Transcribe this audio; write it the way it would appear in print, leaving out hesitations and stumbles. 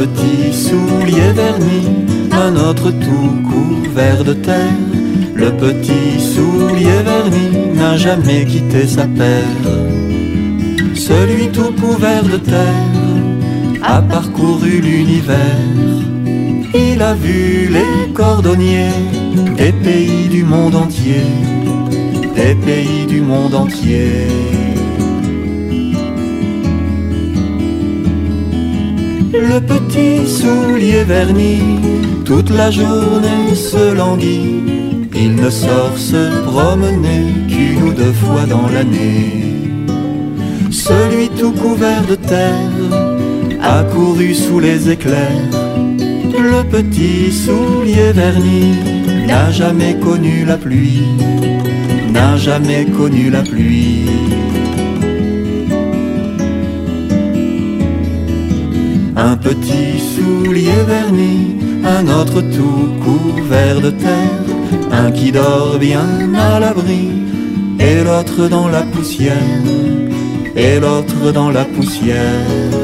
petit soulier verni, un autre tout couvert de terre. Le petit soulier verni n'a jamais quitté sa paire. Celui tout couvert de terre a parcouru l'univers. Il a vu les cordonniers des pays du monde entier, des pays du monde entier. Le petit soulier verni, toute la journée se languit. Il ne sort se promener qu'une ou deux fois dans l'année. Celui tout couvert de terre a couru sous les éclairs. Le petit soulier verni n'a jamais connu la pluie, n'a jamais connu la pluie. Un petit soulier verni, un autre tout couvert de terre, un qui dort bien à l'abri, et l'autre dans la poussière, et l'autre dans la poussière.